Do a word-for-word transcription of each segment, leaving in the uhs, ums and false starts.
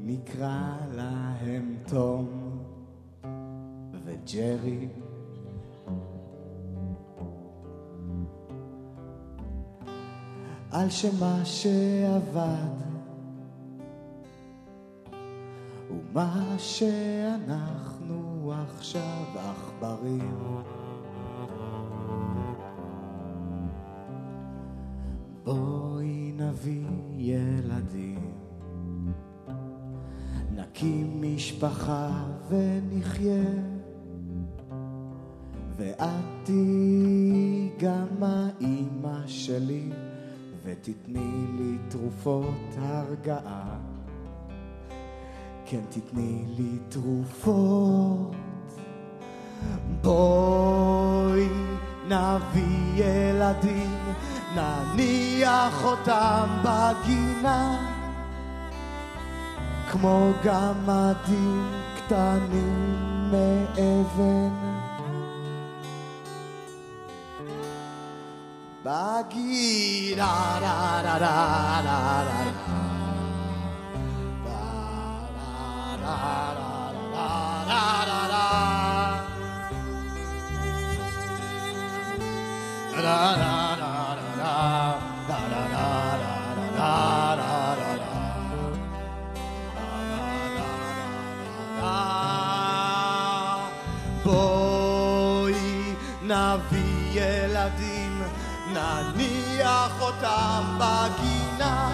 נקרא להם תום וג'רי, על שמה שעבד ומה שאנחנו עכשיו עכברים. בואי נביא ילדים, נקים משפחה ונחיה, ואת תהיי גם האמא שלי ותתני לי תרופות הרגעה. כן, תתני לי תרופות. בואי נביא ילדים, נניח אותם בגינה, כמו גמדים קטנים מאבן בגינה. לה לה לה לה לה בואי נביא ילדים, נניח אותם בגינה,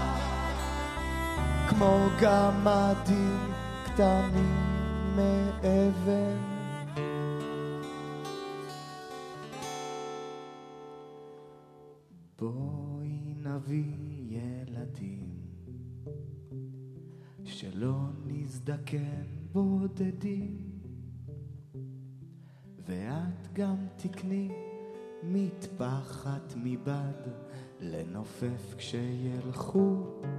כמו גמדים קטנים מאבן. בואי נביא ילדים, שלא נזדקן בודדים, ואת גם תקני מטפחת מבד לנופף כשילכו